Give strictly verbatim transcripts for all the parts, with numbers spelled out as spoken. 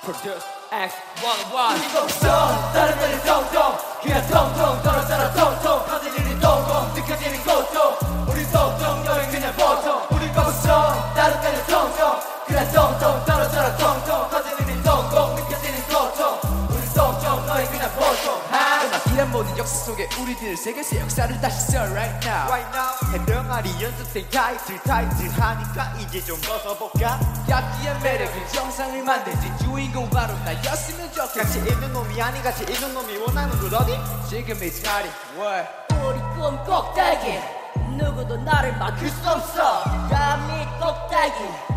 Produce X one one 이곳선 다른 데는 통통 그냥 통통 떨어져라 통통 터진 일이 통통 느껴지는 고통 우리 통통 여행 그냥 보통 우리 거부선 다른 데는 통통 그냥 통통 떨어져라 통통 터진 일이 통통 느껴지는 고통 우리 통통 여행 그냥 보통 이런 모든 역사 속에 우리들 세계에서 역사를 다시 써 right now Right now 해병아리 연습생 타이틀 타이틀 하니까 이제 좀 벗어볼까 갓기의 매력은 정상을 만들지 주인공 바로 나였으면 좋겠지 같이 있는 놈이 아니 같이 있는 놈이 원하는 곳 어디? 지금 이 자리 월 우리 꿈 꼭대기 누구도 나를 막을 수 없어 감히 꼭대기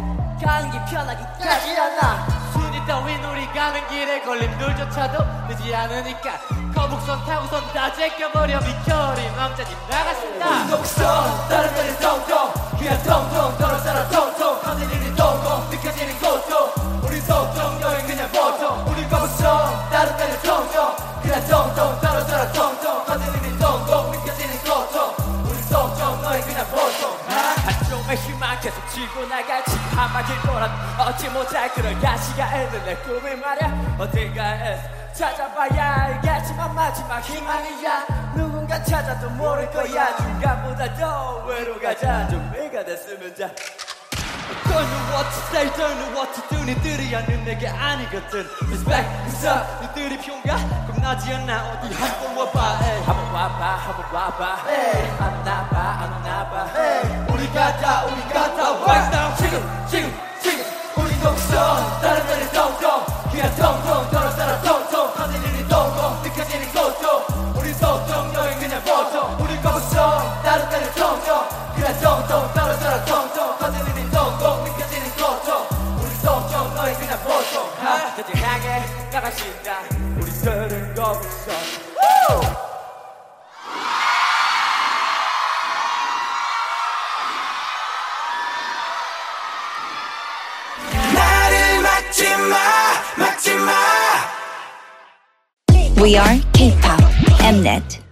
가는게 편하기 가지 않아 순위 따윈 우리 가는 길에 걸림돌조차도 늦지 않으니까 거북선 타고선 다 제껴버려 미켜린 남자님 나갔습니다 우리 거북선 다른 데는 통통 그냥 통통 떨어져라 통통 터진 일이 통통 느껴지는 고통 우리 통통 여행 그냥 보통 우리 거북선 다른 데는 통통 그냥 통통 떨어져라 통통 터진 일이 통통 느껴지는 고통 우리 통통 여행 그냥 보통 한쪽의 희망 계속 치고 나갈지 한바퀴 돌아 얻지 못할 그런 가시가 있는 내 꿈이 말야 어딘가에 찾아봐야 알겠지만 마지막 희망이야 누군가 찾아도 모를 거야 중간보다 더 외로 가자 준비가 됐으면 자 Don't know what to say, don't know what to do 니들이 아는 내게 아니거든 Respect, what's up? 니들이 평가? 겁나지 않나 어디 한번 와봐 에이. 한번 와봐, 한번 와봐 에이. 안 나봐, 안 나봐 에이. 우리 가자 우리 가자 right now 지금 지금 지금 우리 거북선 다른 데는 통통 그냥 통통 떨어져라 통통 터진 일이 통통 느껴지는 고통 우리 통통 여행 그냥 보통 우리 거북선 다른 데는 통통 그냥 통통 떨어져라 통통 터진 일이 통통 느껴지는 고통 우리 통통 여행 그냥 보통 그들 향해 나가신다 우리들은 거북선 나를 막지 마 막지 마 We are K-pop Mnet.